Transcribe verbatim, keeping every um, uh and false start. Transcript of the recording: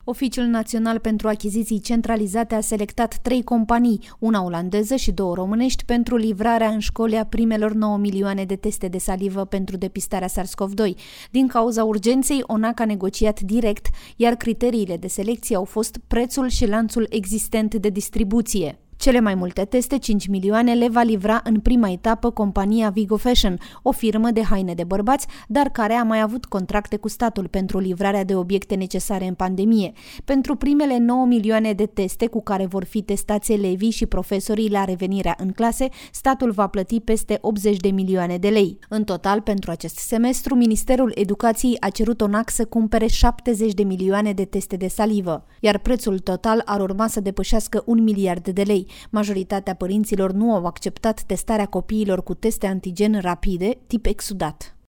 Oficiul Național pentru Achiziții Centralizate a selectat trei companii, una olandeză și două românești, pentru livrarea în școli a primelor nouă milioane de teste de salivă pentru depistarea SARS-CoV doi. Din cauza urgenței, ONAC a negociat direct, iar criteriile de selecție au fost prețul și lanțul existent de distribuție. Cele mai multe teste, cinci milioane, le va livra în prima etapă compania Vigo Fashion, o firmă de haine de bărbați, dar care a mai avut contracte cu statul pentru livrarea de obiecte necesare în pandemie. Pentru primele nouă milioane de teste cu care vor fi testați elevii și profesorii la revenirea în clase, statul va plăti peste optzeci de milioane de lei. În total, pentru acest semestru, Ministerul Educației a cerut ONAC să cumpere șaptezeci de milioane de teste de salivă, iar prețul total ar urma să depășească un miliard de lei. Majoritatea părinților nu au acceptat testarea copiilor cu teste antigen rapide, tip exudat.